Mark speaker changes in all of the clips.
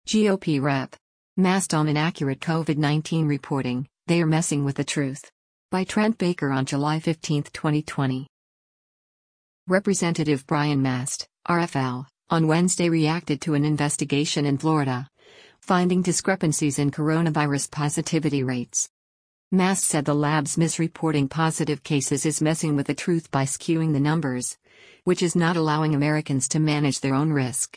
Speaker 1: GOP Rep. Masked on inaccurate COVID-19 reporting, they are messing with the truth. By Trent Baker on July 15, 2020. Representative Brian Mast, RFL, on Wednesday reacted to an investigation in Florida, finding discrepancies in coronavirus positivity rates. Mast said the lab's misreporting positive cases is messing with the truth by skewing the numbers, which is not allowing Americans to manage their own risk.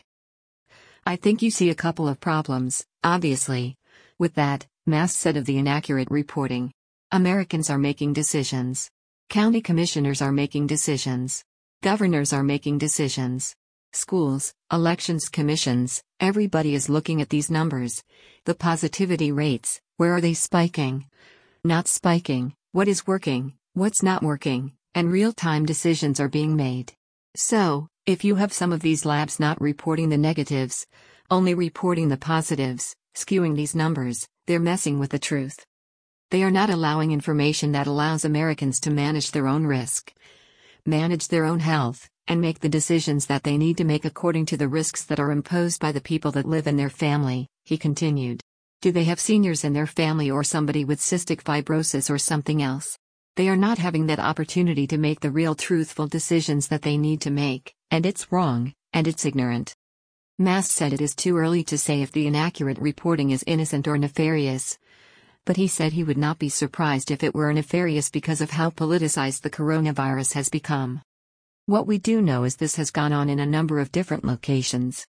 Speaker 1: I think you see a couple of problems, obviously. With that, Mast said of the inaccurate reporting. Americans are making decisions. County commissioners are making decisions. Governors are making decisions. Schools, elections commissions, everybody is looking at these numbers. The positivity rates, where are they spiking? Not spiking, what is working, what's not working, and real-time decisions are being made. So, if you have some of these labs not reporting the negatives, only reporting the positives, skewing these numbers, they're messing with the truth. They are not allowing information that allows Americans to manage their own risk, manage their own health, and make the decisions that they need to make according to the risks that are imposed by the people that live in their family, he continued. Do they have seniors in their family or somebody with cystic fibrosis or something else? They are not having that opportunity to make the real truthful decisions that they need to make, and it's wrong, and it's ignorant. Mast said it is too early to say if the inaccurate reporting is innocent or nefarious. But he said he would not be surprised if it were nefarious because of how politicized the coronavirus has become. What we do know is this has gone on in a number of different locations.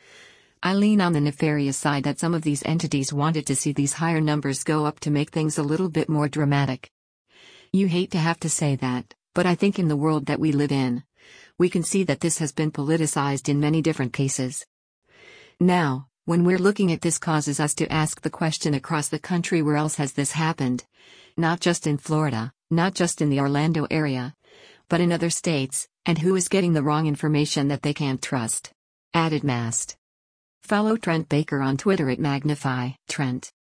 Speaker 1: I lean on the nefarious side that some of these entities wanted to see these higher numbers go up to make things a little bit more dramatic. You hate to have to say that, but I think in the world that we live in, we can see that this has been politicized in many different cases. Now, when we're looking at this causes us to ask the question across the country, where else has this happened? Not just in Florida, not just in the Orlando area, but in other states, and who is getting the wrong information that they can't trust? Added Mast. Follow Trent Baker on Twitter at Magnify Trent.